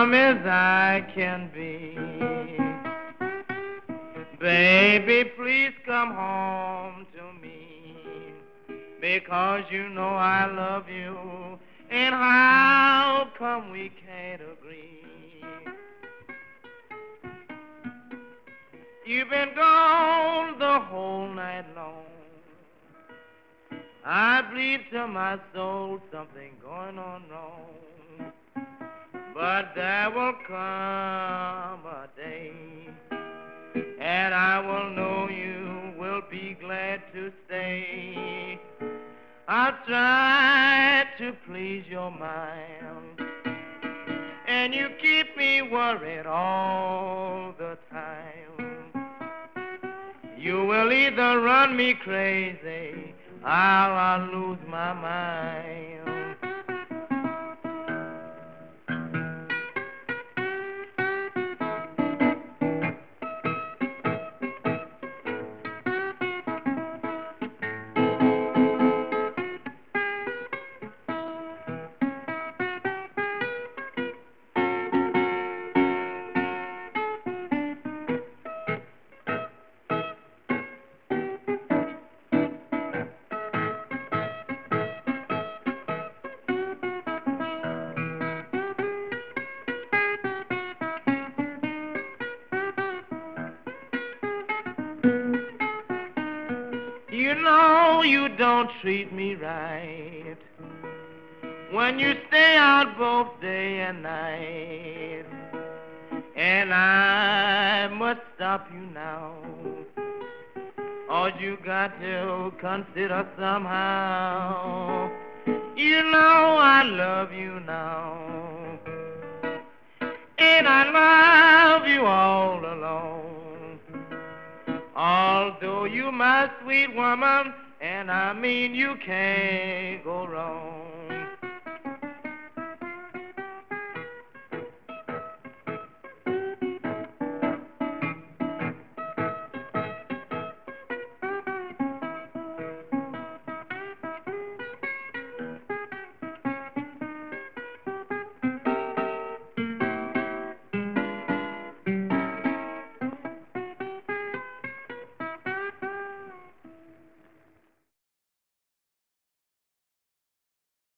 calm as I can be. Baby, please come home to me, because you know I love you, and how come we can't agree? You've been gone the whole night long. I believe to my soul something going on wrong. But there will come a day, and I will know you will be glad to stay. I'll try to please your mind, and you keep me worried all the time. You will either run me crazy, or I'll lose my mind. You know you don't treat me right when you stay out both day and night, and I must stop you now, or you got to consider somehow. You know I love you now, and I love you all alone. Although you my sweet woman, and I mean you can't go wrong.